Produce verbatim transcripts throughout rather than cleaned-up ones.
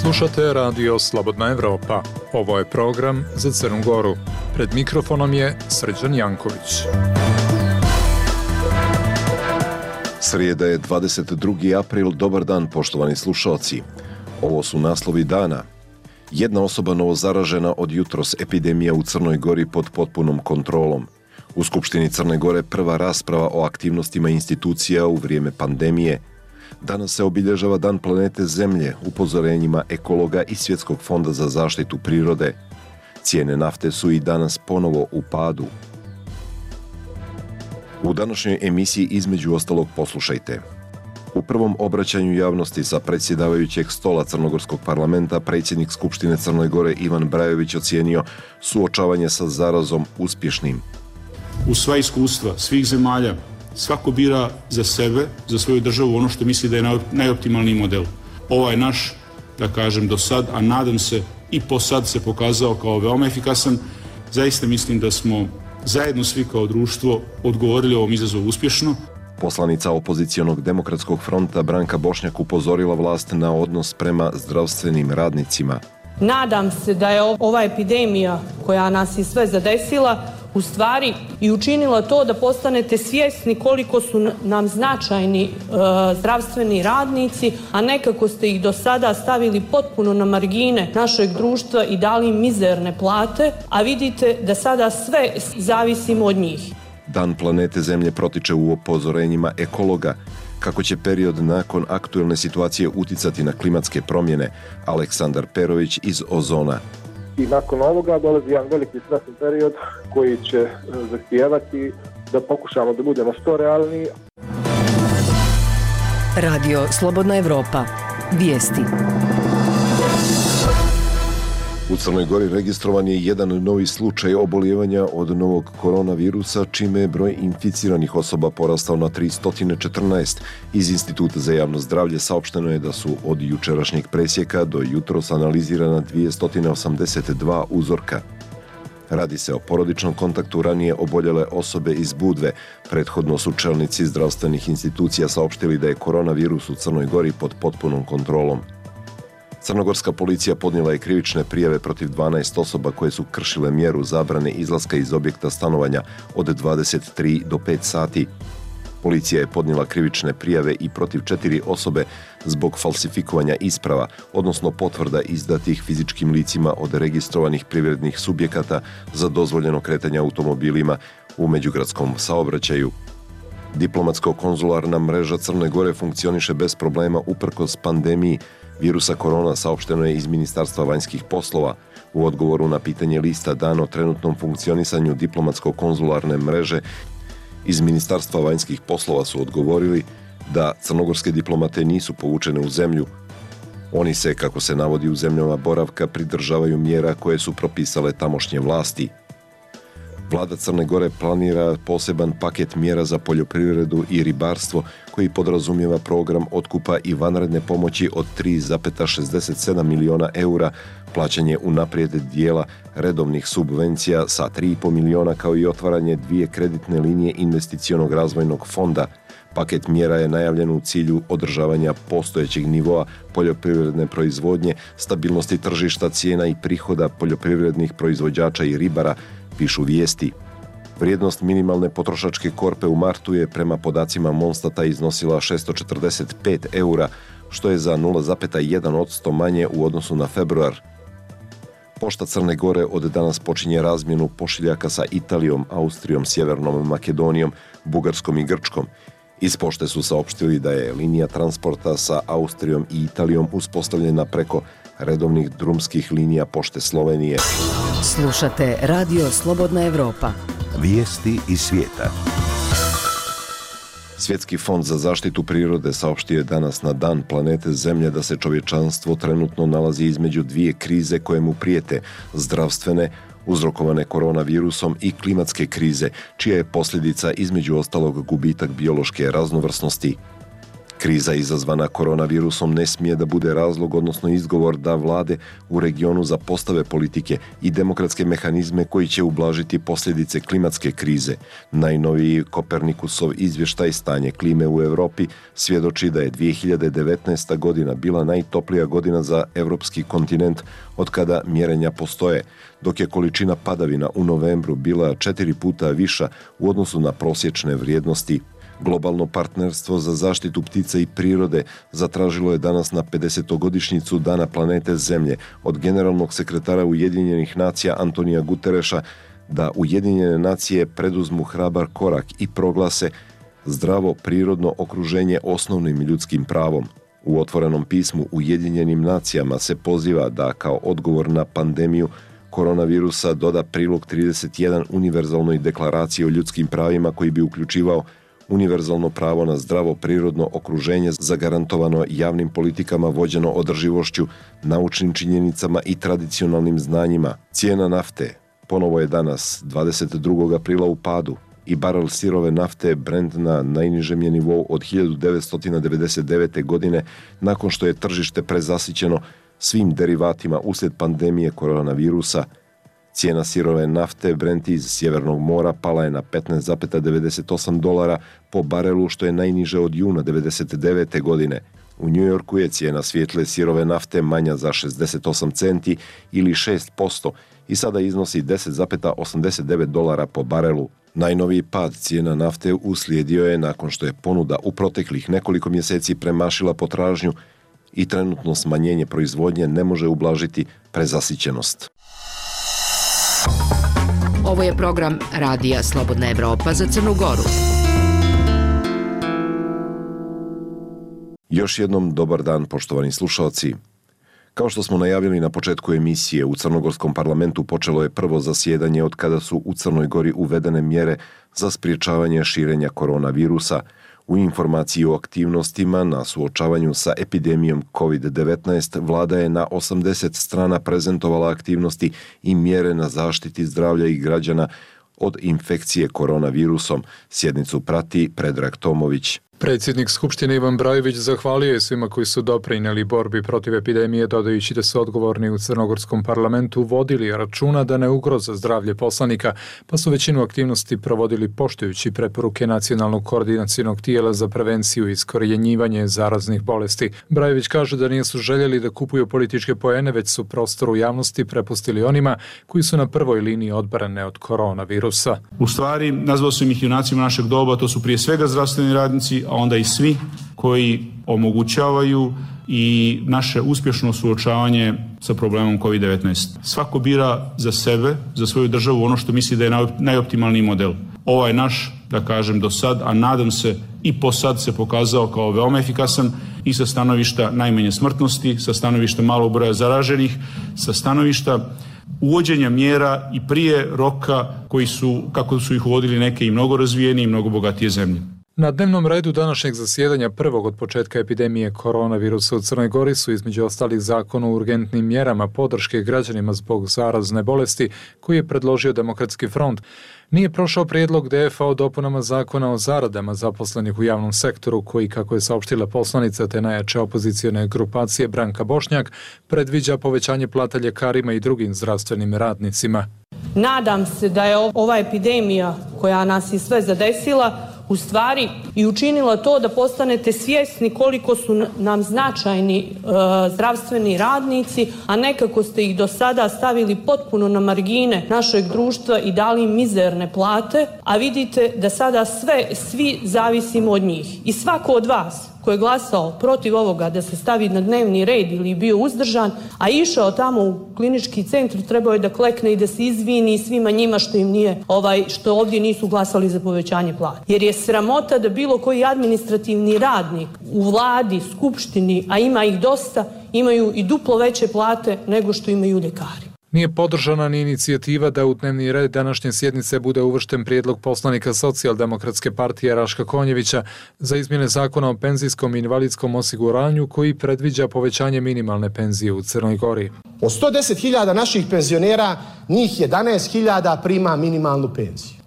Slušate radio Slobodna Evropa. Ovo je program za Crnu Goru. Pred mikrofonom je Srđan Janković. Srijeda je dvadeset drugi april. Dobar dan, poštovani slušalci. Ovo su naslovi dana. Jedna osoba novozaražena od jutros, epidemija u Crnoj Gori pod potpunom kontrolom. U Skupštini Crne Gore prva rasprava o aktivnostima institucija u vrijeme pandemije. Danas se obilježava Dan planete Zemlje, upozorenjima ekologa i Svjetskog fonda za zaštitu prirode. Cijene nafte su i danas ponovo u padu. U današnjoj emisiji između ostalog poslušajte. U prvom obraćanju javnosti sa predsjedavajućeg stola Crnogorskog parlamenta predsjednik Skupštine Crne Gore Ivan Brajović ocijenio suočavanje sa zarazom uspješnim. U sva iskustva svih zemalja svako bira za sebe, za svoju državu ono što misli da je najoptimalniji model. Ovaj naš, da kažem do sad, a nadam se i po sad se pokazao kao veoma efikasan. Zaista mislim da smo zajedno svi kao društvo odgovorili ovom izazovu uspješno. Poslanica opozicionog demokratskog fronta Branka Bošnjak upozorila vlast na odnos prema zdravstvenim radnicima. Nadam se da je ova epidemija koja nas je sve zadesila u stvari i učinila to da postanete svjesni koliko su nam značajni e, zdravstveni radnici, a nekako ste ih do sada stavili potpuno na margine našeg društva i dali im mizerne plate, a vidite da sada sve zavisimo od njih. Dan planete Zemlje protiče u upozorenjima ekologa. Kako će period nakon aktualne situacije uticati na klimatske promjene? Aleksandar Perović iz Ozona. I nakon ovoga dolazi jedan veliki stresni period koji će zahtijevati da pokušamo da budemo što realniji. Radio Slobodna Evropa. Vijesti. U Crnoj Gori registrovan je jedan novi slučaj obolijevanja od novog koronavirusa, čime je broj inficiranih osoba porastao na tristo četrnaest. Iz Instituta za javno zdravlje saopšteno je da su od jučerašnjeg presjeka do jutros analizirana dvjesto osamdeset dva uzorka. Radi se o porodičnom kontaktu ranije oboljele osobe iz Budve. Prethodno su čelnici zdravstvenih institucija saopštili da je koronavirus u Crnoj Gori pod potpunom kontrolom. Crnogorska policija podnijela je krivične prijave protiv dvanaest osoba koje su kršile mjeru zabrane izlaska iz objekta stanovanja od dvadeset tri do pet sati. Policija je podnijela krivične prijave i protiv četiri osobe zbog falsifikovanja isprava, odnosno potvrda izdatih fizičkim licima od registrovanih privrednih subjekata za dozvoljeno kretanje automobilima u međugradskom saobraćaju. Diplomatsko-konzularna mreža Crne Gore funkcioniše bez problema uprkos pandemiji virusa korona, saopšteno je iz Ministarstva vanjskih poslova. U odgovoru na pitanje lista dano o trenutnom funkcionisanju diplomatsko-konzularne mreže iz Ministarstva vanjskih poslova su odgovorili da crnogorske diplomate nisu povučene u zemlju. Oni se, kako se navodi u zemljama boravka, pridržavaju mjera koje su propisale tamošnje vlasti. Vlada Crne Gore planira poseban paket mjera za poljoprivredu i ribarstvo koji podrazumijeva program otkupa i vanredne pomoći od tri zarez šezdeset sedam miliona eura, plaćanje unaprijed dijela redovnih subvencija sa tri i pol miliona kao i otvaranje dvije kreditne linije investicionog razvojnog fonda. Paket mjera je najavljen u cilju održavanja postojećeg nivoa poljoprivredne proizvodnje, stabilnosti tržišta cijena i prihoda poljoprivrednih proizvođača i ribara, pišu vijesti. Vrijednost minimalne potrošačke korpe u martu je prema podacima Monstata iznosila šesto četrdeset pet eura, što je za nula zarez jedan posto manje u odnosu na februar. Pošta Crne Gore od danas počinje razmjenu pošiljaka sa Italijom, Austrijom, Sjevernom Makedonijom, Bugarskom i Grčkom. Iz pošte su saopštili da je linija transporta sa Austrijom i Italijom uspostavljena preko redovnih drumskih linija pošte Slovenije. Slušate Radio Slobodna Evropa. Vijesti iz svijeta. Svjetski fond za zaštitu prirode saopštio je danas na Dan planete Zemlje da se čovječanstvo trenutno nalazi između dvije krize koje mu prijete, zdravstvene, uzrokovane koronavirusom, i klimatske krize, čija je posljedica između ostalog gubitak biološke raznovrsnosti. Kriza izazvana koronavirusom ne smije da bude razlog, odnosno izgovor da vlade u regionu zapostave politike i demokratske mehanizme koji će ublažiti posljedice klimatske krize. Najnoviji Kopernikusov izvještaj stanje klime u Evropi svjedoči da je dvije hiljade devetnaesta. godina bila najtoplija godina za evropski kontinent od kada mjerenja postoje, dok je količina padavina u novembru bila četiri puta viša u odnosu na prosječne vrijednosti. Globalno partnerstvo za zaštitu ptica i prirode zatražilo je danas na pedesetogodišnjicu Dana planete Zemlje od generalnog sekretara Ujedinjenih nacija Antonija Gutereša da Ujedinjene nacije preduzmu hrabar korak i proglase zdravo prirodno okruženje osnovnim ljudskim pravom. U otvorenom pismu Ujedinjenim nacijama se poziva da kao odgovor na pandemiju koronavirusa doda prilog trideset jedan univerzalnoj deklaraciji o ljudskim pravima koji bi uključivao univerzalno pravo na zdravo prirodno okruženje zagarantovano javnim politikama vođeno održivošću, naučnim činjenicama i tradicionalnim znanjima. Cijena nafte ponovo je danas dvadeset drugog aprila u padu i barel sirove nafte Brent na najnižem je nivou od hiljadu devetsto devedeset devete. godine nakon što je tržište prezasićeno svim derivatima uslijed pandemije koronavirusa. Cijena sirove nafte Brent iz Sjevernog mora pala je na petnaest zarez devedeset osam dolara po barelu, što je najniže od juna devedeset devete. godine. U New Yorku je cijena svijetle sirove nafte manja za šezdeset osam centi ili šest posto i sada iznosi deset zarez osamdeset devet dolara po barelu. Najnoviji pad cijena nafte uslijedio je nakon što je ponuda u proteklih nekoliko mjeseci premašila potražnju i trenutno smanjenje proizvodnje ne može ublažiti prezasićenost. Ovo je program Radija Slobodna Evropa za Crnu Goru. Još jednom dobar dan, poštovani slušalci. Kao što smo najavili na početku emisije, u Crnogorskom parlamentu počelo je prvo zasjedanje od kada su u Crnoj Gori uvedene mjere za sprječavanje širenja koronavirusa. U informaciji o aktivnostima na suočavanju sa epidemijom kovid devetnaest, vlada je na osamdeset strana prezentovala aktivnosti i mjere na zaštiti zdravlja i građana od infekcije koronavirusom. Sjednicu prati Predrag Tomović. Predsjednik Skupštine Ivan Brajović zahvalio je svima koji su doprinijeli borbi protiv epidemije, dodajući da su odgovorni u Crnogorskom parlamentu vodili računa da ne ugroze zdravlje poslanika, pa su većinu aktivnosti provodili poštujući preporuke Nacionalnog koordinacionog tijela za prevenciju i iskorjenjivanje zaraznih bolesti. Brajović kaže da nisu željeli da kupuju političke poene, već su prostor u javnosti prepustili onima koji su na prvoj liniji odbrane od koronavirusa. U stvari, nazvao sam ih junacima našeg doba, to su prije svega zdravstveni radnici, a onda i svi koji omogućavaju i naše uspješno suočavanje sa problemom kovid devetnaest. Svako bira za sebe, za svoju državu ono što misli da je najoptimalniji model. Ovaj naš, da kažem, do sad, a nadam se i po sad se pokazao kao veoma efikasan i sa stanovišta najmanje smrtnosti, sa stanovišta malog broja zaraženih, sa stanovišta uvođenja mjera i prije roka koji su, kako su ih uvodili neke i mnogo razvijeni i mnogo bogatije zemlje. Na dnevnom redu današnjeg zasjedanja prvog od početka epidemije koronavirusa u Crnoj Gori su između ostalih zakon o urgentnim mjerama podrške građanima zbog zarazne bolesti koji je predložio Demokratski front. Nije prošao prijedlog D F A o dopunama zakona o zaradama zaposlenih u javnom sektoru koji, kako je saopštila poslanica te najjače opozicione grupacije Branka Bošnjak, predviđa povećanje plata ljekarima i drugim zdravstvenim radnicima. Nadam se da je ova epidemija koja nas je sve zadesila u stvari i učinila to da postanete svjesni koliko su nam značajni e, zdravstveni radnici, a nekako ste ih do sada stavili potpuno na margine našeg društva i dali im mizerne plate, a vidite da sada sve, svi zavisimo od njih. I svako od vas ko je glasao protiv ovoga da se stavi na dnevni red ili bio uzdržan, a išao tamo u klinički centar, trebao je da klekne i da se izvini svima njima što im nije, ovaj, što ovdje nisu glasali za povećanje plata. Jer je sramota da bilo koji administrativni radnik u vladi, skupštini, a ima ih dosta, imaju i duplo veće plate nego što imaju ljekari. Nije podržana ni inicijativa da u dnevni red današnje sjednice bude uvršten prijedlog poslanika Socijaldemokratske partije Raška Konjevića za izmjene zakona o penzijskom i invalidskom osiguranju koji predviđa povećanje minimalne penzije u Crnoj Gori. Od sto deset hiljada naših penzionera, njih jedanaest hiljada prima minimalnu penziju.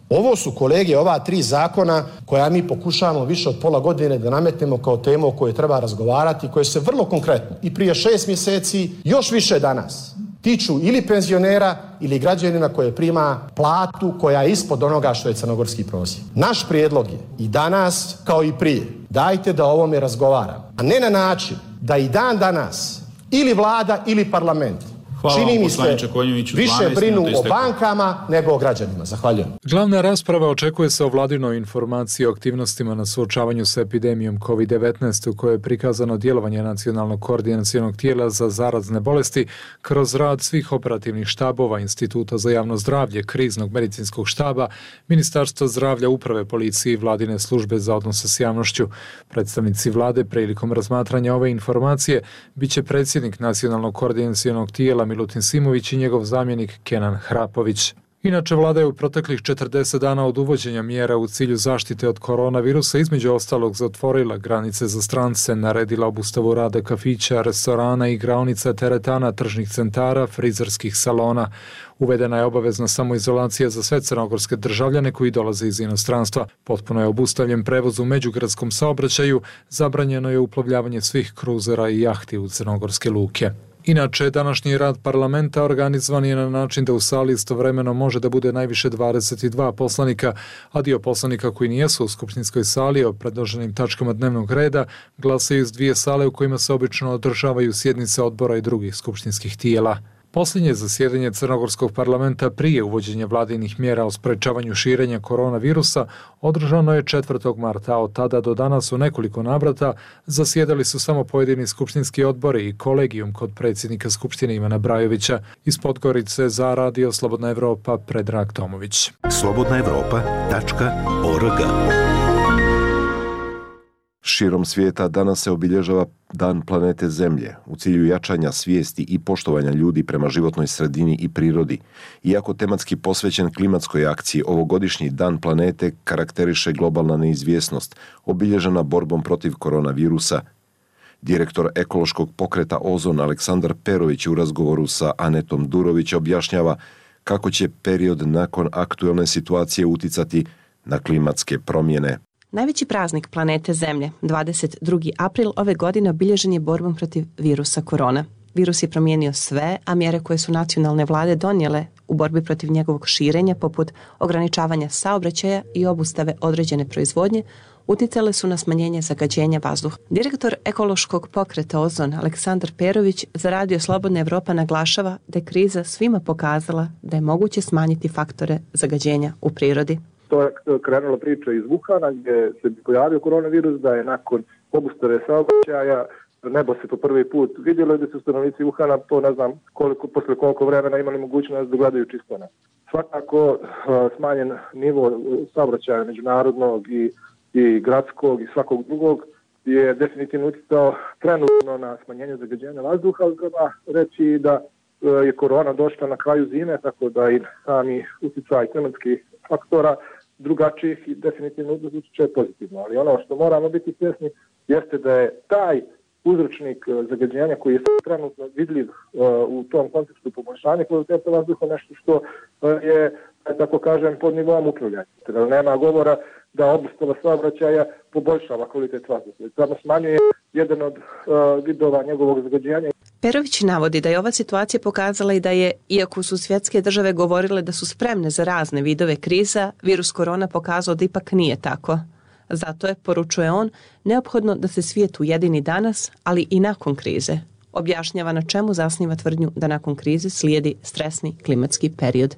Ovo su, kolege, ova tri zakona koja mi pokušavamo više od pola godine da nametnemo kao temu o kojoj treba razgovarati, koje se vrlo konkretno i prije šest mjeseci, još više danas, tiču ili penzionera ili građanina koje prima platu koja je ispod onoga što je crnogorski prosjek. Naš prijedlog je i danas kao i prije, dajte da o ovome razgovaramo, a ne na način da i dan danas ili vlada ili parlament, Hvala čini vam, mi se, više brinu o bankama nego o građanima. Zahvaljujem. Glavna rasprava očekuje se o vladinoj informaciji o aktivnostima na suočavanju sa epidemijom kovid devetnaest u kojoj je prikazano djelovanje nacionalnog koordinacionog tijela za zarazne bolesti kroz rad svih operativnih štabova, Instituta za javno zdravlje, Kriznog medicinskog štaba, Ministarstva zdravlja, Uprave policije i Vladine službe za odnose s javnošću. Predstavnici vlade prilikom razmatranja ove informacije biće predsjednik nacionalnog koordinacionog tijela Milutin Simović i njegov zamjenik Kenan Hrapović. Inače, vlada je u proteklih četrdeset dana od uvođenja mjera u cilju zaštite od koronavirusa između ostalog zatvorila granice za strance, naredila obustavu rada kafića, restorana, igraonica, teretana, tržnih centara, frizerskih salona. Uvedena je obavezna samoizolacija za sve crnogorske državljane koji dolaze iz inostranstva. Potpuno je obustavljen prevoz u međugradskom saobraćaju, zabranjeno je uplovljavanje svih kruzera i jahti u crnogorske luke. Inače, današnji rad parlamenta organizovan je na način da u sali istovremeno može da bude najviše dvadeset dva poslanika, a dio poslanika koji nijesu u skupštinskoj sali o predloženim tačkama dnevnog reda glasaju iz dvije sale u kojima se obično održavaju sjednice odbora i drugih skupštinskih tijela. Posljednje zasjedanje crnogorskog parlamenta prije uvođenja vladinih mjera o sprečavanju širenja koronavirusa održano je četvrtog marta, a od tada do danas u nekoliko navrata zasjedali su samo pojedini skupštinski odbori i kolegijum kod predsjednika Skupštine Ivana Brajovića. Iz Podgorice za Radio Slobodna Evropa, Predrag Tomović. slobodna evropa tačka org. Širom svijeta danas se obilježava Dan planete Zemlje u cilju jačanja svijesti i poštovanja ljudi prema životnoj sredini i prirodi. Iako tematski posvećen klimatskoj akciji, ovogodišnji Dan planete karakteriše globalna neizvjesnost, obilježena borbom protiv koronavirusa. Direktor ekološkog pokreta Ozon Aleksandar Perović u razgovoru sa Anetom Durović objašnjava kako će period nakon aktuelne situacije uticati na klimatske promjene. Najveći praznik planete Zemlje, dvadeset drugi april ove godine, obilježen je borbom protiv virusa korona. Virus je promijenio sve, a mjere koje su nacionalne vlade donijele u borbi protiv njegovog širenja, poput ograničavanja saobraćaja i obustave određene proizvodnje, utjecale su na smanjenje zagađenja vazduha. Direktor ekološkog pokreta Ozon Aleksandar Perović za Radio Slobodna Evropa naglašava da je kriza svima pokazala da je moguće smanjiti faktore zagađenja u prirodi. To je krenula priča iz Wuhana gdje se pojavio koronavirus, da je nakon obustave saobraćaja nebo se po prvi put vidjelo i da su stanovnici Wuhana, to ne znam koliko, posle koliko vremena imali mogućnost da gledaju čisto nebo. Svakako smanjen nivo saobraćaja međunarodnog i, i gradskog i svakog drugog je definitivno utjecao trenutno na smanjenje zagađenja vazduha, ali treba reći da je korona došla na kraju zime, tako da i sami utjecaj klimatskih faktora drugačijih i definitivno utječe pozitivno. Ali ono što moramo biti svjesni jeste da je taj uzročnik zagađenja koji je trenutno vidljiv u tom kontekstu poboljšanja kvaliteta vazduha nešto što je, tako kažem, pod nivom upravljanja. Nema govora da obustava saobraćaja poboljšava kvalitet vazduha. Samo smanjuje jedan od vidova njegovog zagađenja. Perović navodi da je ova situacija pokazala i da je, iako su svjetske države govorile da su spremne za razne vidove kriza, virus korona pokazao da ipak nije tako. Zato je, poručuje on, neophodno da se svijet ujedini danas, ali i nakon krize. Objašnjava na čemu zasniva tvrdnju da nakon krize slijedi stresni klimatski period.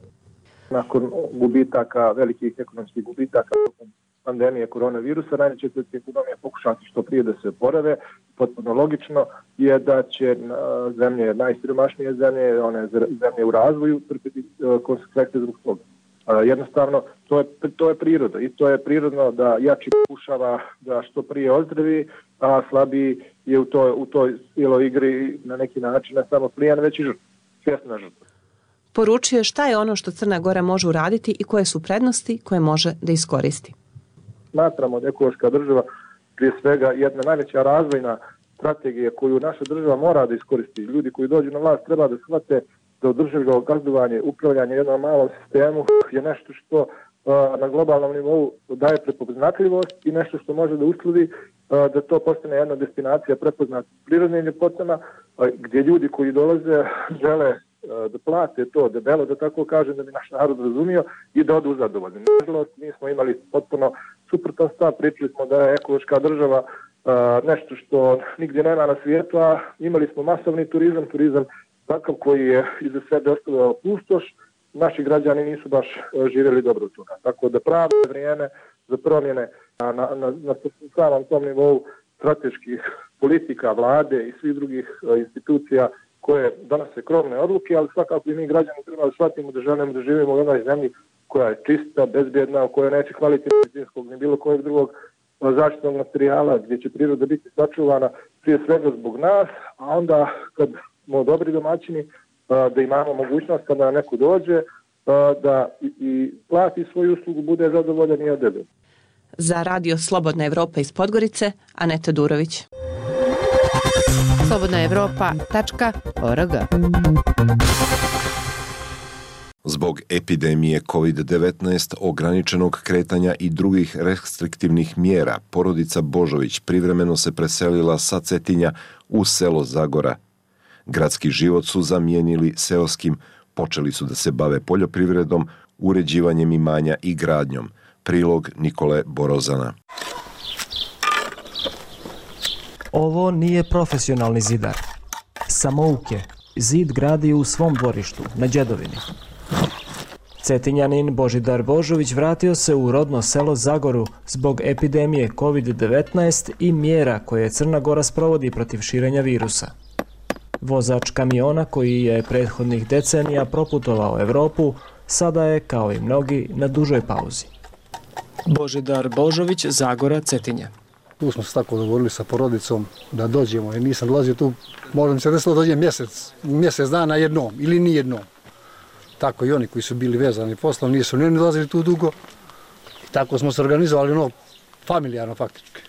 Nakon gubitaka, velikih ekonomskih gubitaka, pandemije koronavirusa, najveće svjetske ekonomije pokušati što prije da se oporave. Potpuno logično je da će zemlje, najsiromašnije zemlje, one zemlje u razvoju, trpiti konsekvence zbog toga. Jednostavno, to je, to je priroda i to je prirodno da jači pokušava da što prije ozdravi, a slabiji je u toj, u toj cijeloj igri na neki način ne samo plijan, već i žrtva, svjesna žrtva. Poručuje šta je ono što Crna Gora može uraditi i koje su prednosti koje može da iskoristi. Smatramo da ekološka država prije svega jedna najveća razvojna strategija koju naša država mora da iskoristi. Ljudi koji dođu na vlast treba da shvate da održivo gazdovanje, upravljanje jednom malom sistemu je nešto što na globalnom nivou daje prepoznatljivost i nešto što može da uslovi da to postane jedna destinacija prepoznata prirodnim ljepotama, gdje ljudi koji dolaze žele da plate to debelo, da tako kažem, da bi naš narod razumio i da odu zadovoljni. Nažalost, mi smo imali potpuno suprotan stav, pričali smo da je ekološka država nešto što nigdje nema na svijetu, a imali smo masovni turizam, turizam takav koji je iza sebe ostavljao pustoš, naši građani nisu baš živjeli dobro od toga. Tako da pravo je vrijeme za promjene na, na, na, na samom tom nivou strateških politika, vlade i svih drugih institucija koje donose krovne odluke, ali svakako i mi građani treba da shvatimo da želimo da živimo u jednoj zemlji koja je čista, bezbjedna, u kojoj neće hvaliti medicinskog ni bilo kojeg drugog zaštitnog materijala, gdje će priroda biti sačuvana prije svega zbog nas, a onda kad smo dobri domaćini, da imamo mogućnost kada neko dođe, da i plati svoju uslugu, bude zadovoljan i odebel. Za Radio Slobodna Evropa iz Podgorice, Aneta Durović. slobodna evropa tačka org. Zbog epidemije kovid devetnaest, ograničenog kretanja i drugih restriktivnih mjera, porodica Božović privremeno se preselila sa Cetinja u selo Zagora. Gradski život su zamijenili seoskim, počeli su da se bave poljoprivredom, uređivanjem imanja i gradnjom. Prilog Nikole Borozana. Ovo nije profesionalni zidar. Samouke zid gradi u svom dvorištu, na Đedovini. Cetinjanin Božidar Božović vratio se u rodno selo Zagoru zbog epidemije kovid devetnaest i mjera koje Crna Gora sprovodi protiv širenja virusa. Vozač kamiona koji je prethodnih decenija proputovao Evropu, sada je, kao i mnogi, na dužoj pauzi. Božidar Božović, Zagora, Cetinja. Tu smo se tako dogovorili sa porodicom da dođemo, jer nisam dolazio tu, možda mi se desilo da dođem mjesec, mjesec dana jednom ili ni jednom. Tako i oni koji su bili vezani poslom, nisu ni dolazili tu dugo. I tako smo se organizovali, ono, familijarno faktički.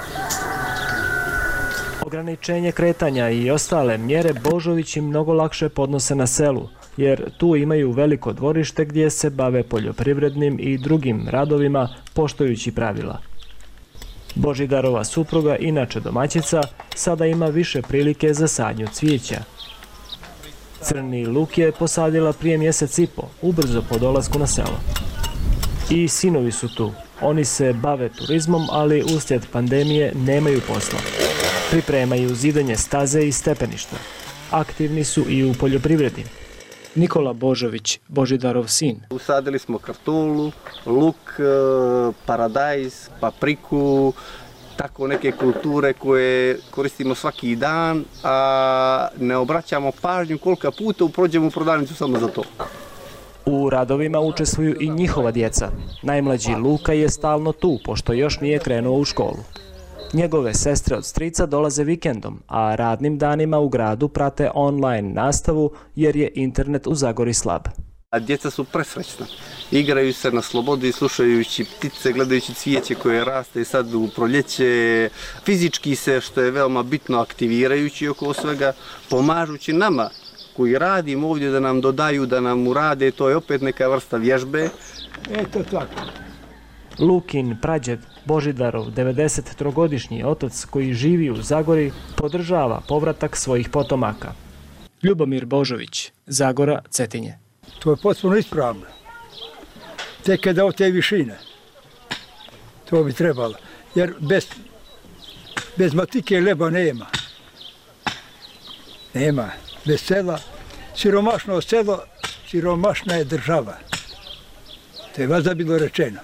Ograničenje kretanja i ostale mjere Božovići mnogo lakše podnose na selu, jer tu imaju veliko dvorište gdje se bave poljoprivrednim i drugim radovima poštujući pravila. Božidarova supruga, inače domaćica, sada ima više prilike za sadnju cvijeća. Crni luk je posadila prije mjesec i po, ubrzo po dolasku na selo. I sinovi su tu. Oni se bave turizmom, ali uslijed pandemije nemaju posla. Pripremaju zidanje staze i stepeništa. Aktivni su i u poljoprivredi. Nikola Božović, Božidarov sin. Usadili smo kartolu, luk, paradajz, papriku, tako neke kulture koje koristimo svaki dan, a ne obraćamo pažnju koliko puta prođemo u prodavnicu samo za to. U radovima učestvuju i njihova djeca. Najmlađi Luka je stalno tu, pošto još nije krenuo u školu. Njegove sestre od strica dolaze vikendom, a radnim danima u gradu prate online nastavu jer je internet u Zagori slab. A djeca su presrećna. Igraju se na slobodi, slušajući ptice, gledajući cvijeće koje raste sad u proljeće. Fizički se, što je veoma bitno, aktivirajući oko svega, pomažući nama koji radimo ovdje da nam dodaju, da nam urade, to je opet neka vrsta vježbe. Eto tako. Lukin prađed, Božidarov, devedesettrogodišnji otac koji živi u Zagori, podržava povratak svojih potomaka. Ljubomir Božović, Zagora, Cetinje. To je potpuno ispravno. Tek je dao te višine. To bi trebalo. Jer bez, bez matike leba nema. Nema. Bez sela. Siromašno selo, siromašna je država. To je valjda bilo rečeno.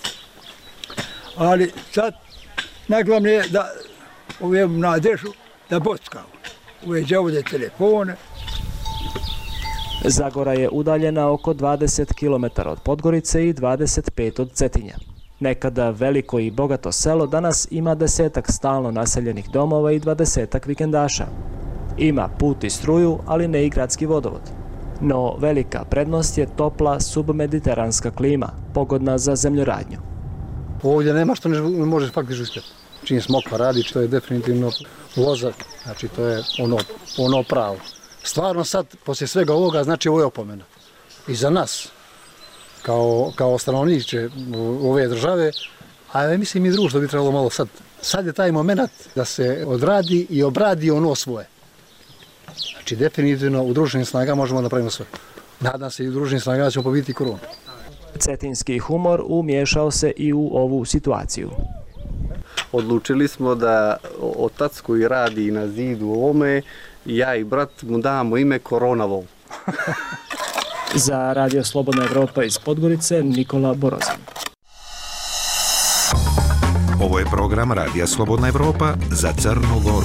Ali sad najglavnije je da uvijem nadežu da bockao. Uveđe ovdje telefone. Zagora je udaljena oko dvadeset kilometara od Podgorice i dvadeset pet od Cetinja. Nekada veliko i bogato selo danas ima desetak stalno naseljenih domova i dvadesetak vikendaša. Ima put i struju, ali ne i gradski vodovod. No velika prednost je topla submediteranska klima, pogodna za zemljoradnju. Ovdje nema što ne može faktički uspjeti. Čim smokva radi, to je definitivno loza, znači to je ono, ono pravo. Stvarno sad, poslije svega ovoga, znači ovo je opomena. I za nas. kao, kao stanovniče ove države, a mislim i društvo bi trebalo malo sad. Sad je taj moment da se odradi i obradi ono svoje. Znači, definitivno u društvenim snagama možemo da pravimo sve. Nadam se i u društvenim snagama da ćemo pobiti koronu. Cetinski humor umiješao se i u ovu situaciju. Odlučili smo da otac koji radi na zidu ovome, ja i brat mu damo ime Koronavol. Za Radio Slobodna Evropa iz Podgorice, Nikola Borozin. Ovo je program Radija Slobodna Evropa za Crnu Goru.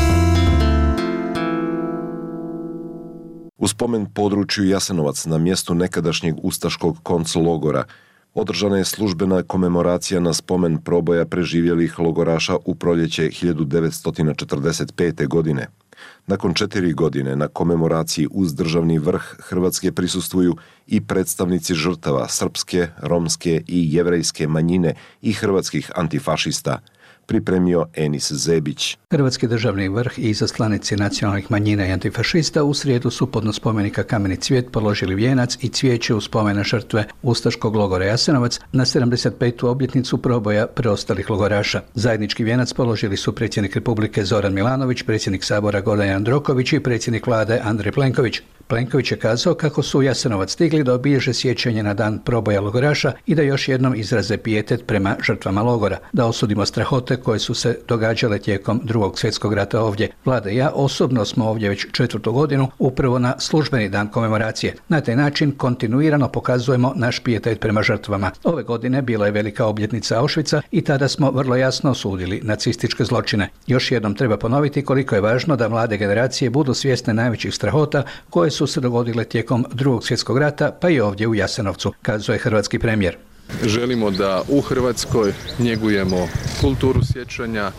U spomen području Jasenovac na mjestu nekadašnjeg ustaškog konclogora održana je službena komemoracija na spomen proboja preživjelih logoraša u proljeće hiljadu devetsto četrdeset pete. godine. Nakon četiri godine na komemoraciji uz državni vrh Hrvatske prisustvuju i predstavnici žrtava srpske, romske i jevrejske manjine i hrvatskih antifašista, pripremio Enis Zebić. Hrvatski državni vrh i izaslanici nacionalnih manjina i antifašista u srijedu su podno spomenika Kameni cvijet položili vijenac i cvijeće u spomen na žrtve ustaškog logora Jasenovac na sedamdeset petu obljetnicu proboja preostalih logoraša. Zajednički vijenac položili su predsjednik Republike Zoran Milanović, predsjednik Sabora Gordan Jandroković i predsjednik vlade Andrej Plenković. Plenković je kazao kako su u Jasenovac stigli da obilježe sjećanje na dan proboja logoraša i da još jednom izraze pijetet prema žrtvama logora, da osudimo strahote koje su se događale tijekom drugog svjetskog rata ovdje. Vlada i ja osobno smo ovdje već četvrtu godinu upravo na službeni dan komemoracije. Na taj način kontinuirano pokazujemo naš pijetet prema žrtvama. Ove godine bila je velika obljetnica Auschwitza i tada smo vrlo jasno osudili nacističke zločine. Još jednom treba ponoviti koliko je važno da mlade generacije budu svjesne najvećih strahota koje su se dogodile tijekom drugog svjetskog rata, pa i ovdje u Jasenovcu, kazuje hrvatski premijer. Želimo da u Hrvatskoj njegujemo kulturu sjećanja,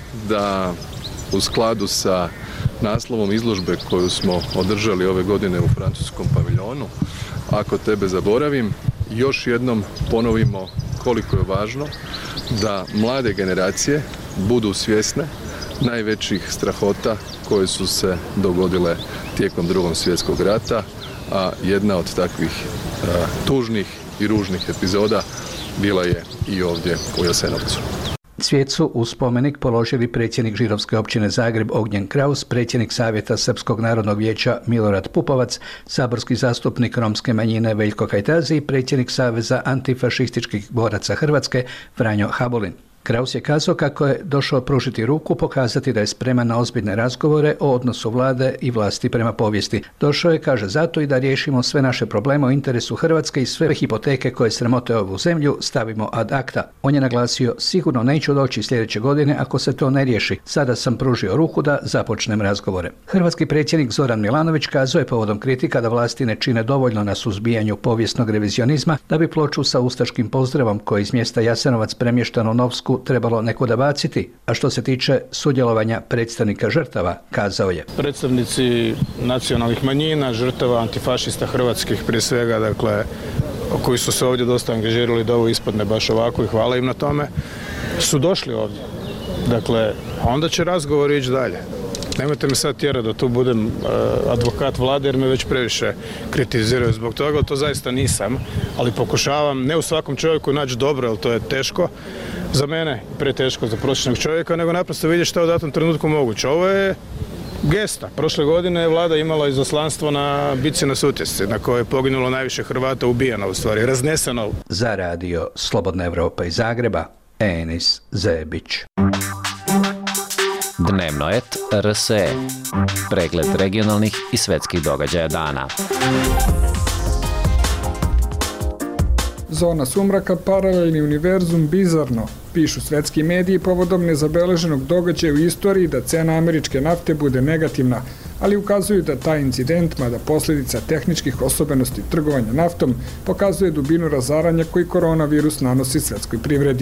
da u skladu sa naslovom izložbe koju smo održali ove godine u francuskom paviljonu, Ako tebe zaboravim, još jednom ponovimo koliko je važno da mlade generacije budu svjesne najvećih strahota koje su se dogodile tijekom Drugog svjetskog rata, a jedna od takvih a, tužnih i ružnih epizoda bila je i ovdje u Jasenovcu. Cvijet su u spomenik položili predsjednik Židovske općine Zagreb Ognjen Kraus, predsjednik Savjeta Srpskog narodnog vijeća Milorad Pupovac, saborski zastupnik romske manjine Veljko Kajtazi i predsjednik Saveza antifašističkih boraca Hrvatske Franjo Habolin. Kraus je kazao kako je došao pružiti ruku, pokazati da je spreman na ozbiljne razgovore o odnosu vlade i vlasti prema povijesti. Došao je, kaže, zato i da riješimo sve naše probleme u interesu Hrvatske i sve hipoteke koje sramote ovu zemlju stavimo ad acta. On je naglasio, sigurno neću doći sljedeće godine ako se to ne riješi. Sada sam pružio ruku da započnem razgovore. Hrvatski predsjednik Zoran Milanović kazao je povodom kritika da vlasti ne čine dovoljno na suzbijanju povijesnog revizionizma da bi ploču sa ustaškim pozdravom koji iz mjesta Jasenovac premještano u Novsku trebalo nekuda baciti, a što se tiče sudjelovanja predstavnika žrtava, kazao je. Predstavnici nacionalnih manjina, žrtava antifašista hrvatskih prije svega, dakle, koji su se ovdje dosta angažirali da ovo ispadne baš ovako i hvala im na tome, su došli ovdje. Dakle, onda će razgovor ići dalje. Nemojte me sad tjerati da tu budem uh, advokat vlade jer me već previše kritiziraju zbog toga, to zaista nisam, ali pokušavam ne u svakom čovjeku naći dobro, jer to je teško za mene, preteško za prosječnog čovjeka, nego naprosto vidjeti što je u datom trenutku moguće. Ovo je gesta. Prošle godine je vlada imala izaslanstvo na bici na Sutjesci, na kojoj je poginulo najviše Hrvata, ubijeno u stvari, razneseno. Za radio Slobodna Evropa iz Zagreba, Enis Zebić. Dnevno et R S E. Pregled regionalnih i svetskih događaja dana. Zona sumraka, paralelni univerzum, bizarno, pišu svetski mediji povodom nezabeleženog događaja u istoriji da cena američke nafte bude negativna, ali ukazuju da taj incident, mada posljedica tehničkih osobenosti trgovanja naftom, pokazuje dubinu razaranja koji koronavirus nanosi svetskoj privredi.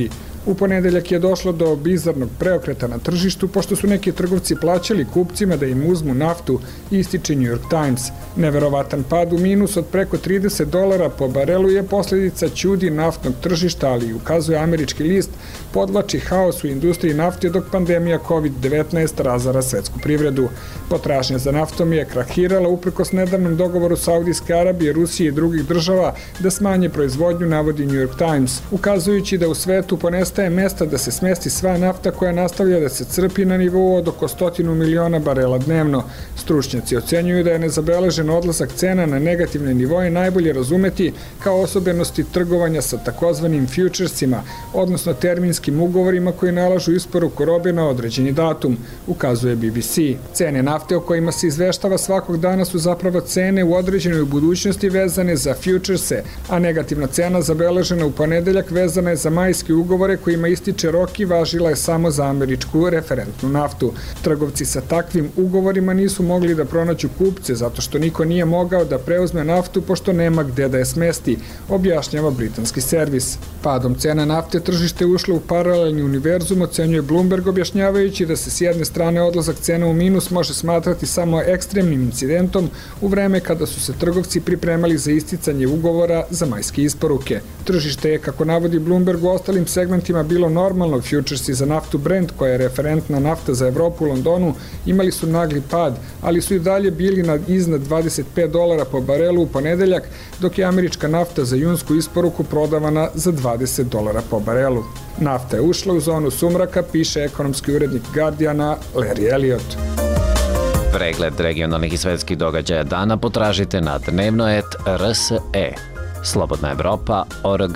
U ponedeljak je došlo do bizarnog preokreta na tržištu, pošto su neki trgovci plaćali kupcima da im uzmu naftu, ističe New York Times. Neverovatan pad u minus od preko trideset dolara po barelu je posljedica ćudi naftnog tržišta, ali ukazuje američki list, podvlači haos u industriji nafte dok pandemija kovid devetnaest razara svetsku privredu. Potražnja za naftom je krahirala uprkos nedavnom dogovoru Saudijske Arabije, Rusije i drugih država da smanje proizvodnju, navodi New York Times, ukazujući da u svetu ponestaje mesta da se smesti sva nafta koja nastavlja da se crpi na nivou od oko stotinu miliona barela dnevno. Stručnjaci ocenjuju da je nezabeležen odlazak cena na negativne nivoje najbolje razumeti kao osobenosti trgovanja sa takozvanim futuresima, odnosno terminskim ugovorima koji nalažu isporuku robe na određeni datum, ukazuje B B C. Cene nafte o kojima se izveštava svakog dana su zapravo cene u određenoj budućnosti vezane za futurese, a negativna cena zabeležena u ponedeljak vezana je za majske ugovore kojima ističe rok i važila je samo za američku referentnu naftu. Trgovci sa takvim ugovorima nisu mogli da pronađu kupce zato što niko nije mogao da preuzme naftu pošto nema gde da je smesti, objašnjava britanski servis. Padom cena nafte tržište ušlo u paralelni univerzum, ocenjuje Bloomberg, objašnjavajući da se s jedne strane odlazak cena u minus može smatrati samo ekstremnim incidentom u vreme kada su se trgovci pripremali za isticanje ugovora za majske isporuke. Tržište je, kako navodi Bloomberg, u ostalim segmentima bilo normalno. Futuresi za naftu Brent, koja je referentna nafta za Evropu u Londonu, imali su nagli pad, ali su i dalje bili nad iznad dvadeset pet dolara po barelu u ponedeljak, dok je američka nafta za junsku isporuku prodavana za dvadeset dolara po barelu. Nafta je ušla u zonu sumraka, piše ekonomski urednik Guardiana Larry Elliott. Pregled regionalnih i svetskih događaja dana potražite na dnevno et r s e. Slobodna Evropa точка org.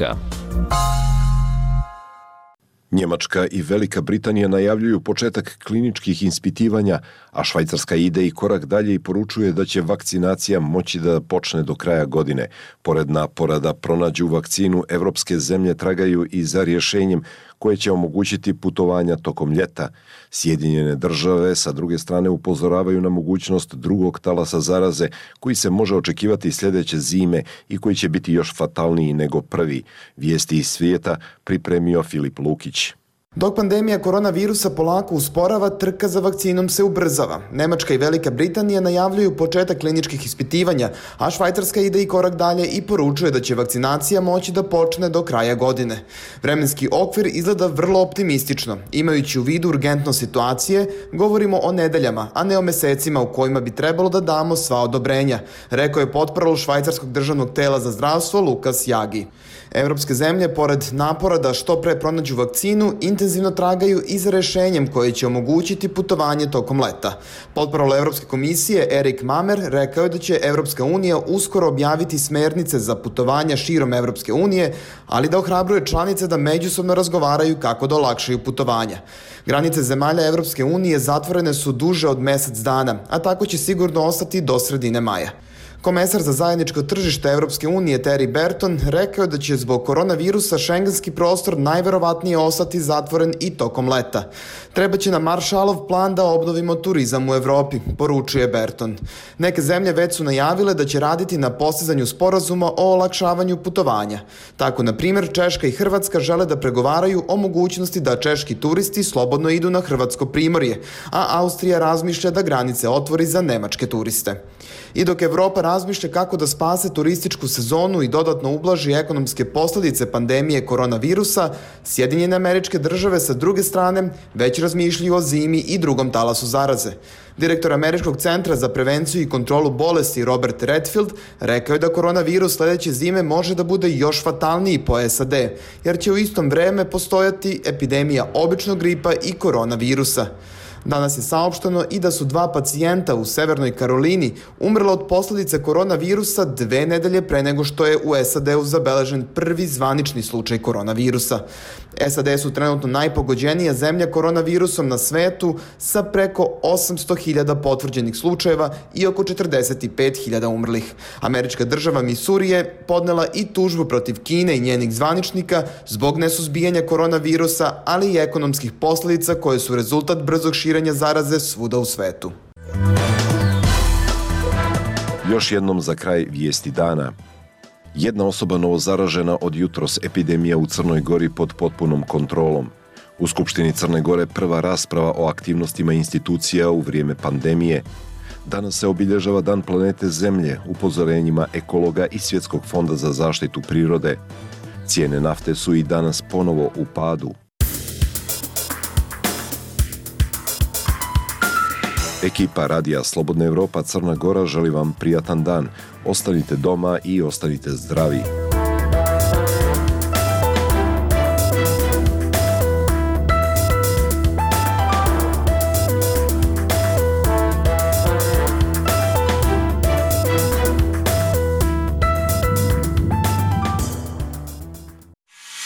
Njemačka i Velika Britanija najavljuju početak kliničkih ispitivanja, a Švajcarska ide i korak dalje i poručuje da će vakcinacija moći da počne do kraja godine. Pored napora da pronađu vakcinu, evropske zemlje tragaju i za rješenjem koje će omogućiti putovanja tokom ljeta. Sjedinjene države sa druge strane upozoravaju na mogućnost drugog talasa zaraze koji se može očekivati sljedeće zime i koji će biti još fatalniji nego prvi. Vijesti iz svijeta pripremio Filip Lukić. Dok pandemija koronavirusa polako usporava, trka za vakcinom se ubrzava. Nemačka i Velika Britanija najavljuju početak kliničkih ispitivanja, a Švajcarska ide i korak dalje i poručuje da će vakcinacija moći da počne do kraja godine. Vremenski okvir izgleda vrlo optimistično. Imajući u vidu urgentnost situacije, govorimo o nedeljama, a ne o mesecima u kojima bi trebalo da damo sva odobrenja, rekao je potparol švajcarskog državnog tela za zdravstvo Lukas Jagi. Evropske zemlje, pored napora da što pre pronađu vakcinu, intenzivno tragaju i za rešenjem koje će omogućiti putovanje tokom leta. Potparol Evropske komisije Erik Mamer rekao je da će Evropska unija uskoro objaviti smernice za putovanja širom Evropske unije, ali da ohrabruje članice da međusobno razgovaraju kako da olakšaju putovanja. Granice zemalja Evropske unije zatvorene su duže od mesec dana, a tako će sigurno ostati do sredine maja. Komesar za zajedničko tržište Evropske unije Thierry Breton rekao je da će zbog koronavirusa šengenski prostor najverovatnije ostati zatvoren i tokom leta. Treba će na Maršalov plan da obnovimo turizam u Evropi, poručuje Breton. Neke zemlje već su najavile da će raditi na postizanju sporazuma o olakšavanju putovanja. Tako, na primjer, Češka i Hrvatska žele da pregovaraju o mogućnosti da češki turisti slobodno idu na hrvatsko primorje, a Austrija razmišlja da granice otvori za nemačke turiste. I dok Evropa razmišlja kako da spase turističku sezonu i dodatno ublaži ekonomske posljedice pandemije koronavirusa, Sjedinjene Američke Države sa druge strane već razmišljaju o zimi i drugom talasu zaraze. Direktor Američkog centra za prevenciju i kontrolu bolesti Robert Redfield rekao je da koronavirus sljedeće zime može da bude još fatalniji po S A D, jer će u istom vreme postojati epidemija običnog gripa i koronavirusa. Danas je saopšteno i da su dva pacijenta u Severnoj Karolini umrla od posljedice koronavirusa dve nedelje pre nego što je u S A D-u zabeležen prvi zvanični slučaj koronavirusa. S A D su trenutno najpogođenija zemlja koronavirusom na svetu sa preko osamsto hiljada potvrđenih slučajeva i oko četrdeset pet hiljada umrlih. Američka država Misuri je podnela i tužbu protiv Kine i njenih zvaničnika zbog nesuzbijanja koronavirusa, ali i ekonomskih posljedica koje su rezultat brzog širenja zaraze svuda u svetu. Još jednom za kraj vijesti dana. Jedna osoba novozaražena od jutros, epidemija u Crnoj Gori pod potpunom kontrolom. U Skupštini Crne Gore prva rasprava o aktivnostima institucija u vrijeme pandemije. Danas se obilježava Dan planete Zemlje, upozorenjima ekologa i Svjetskog fonda za zaštitu prirode. Cijene nafte su i danas ponovo u padu. Ekipa Radija Slobodna Evropa Crna Gora želi vam prijatan dan. Ostanite doma i ostanite zdravi.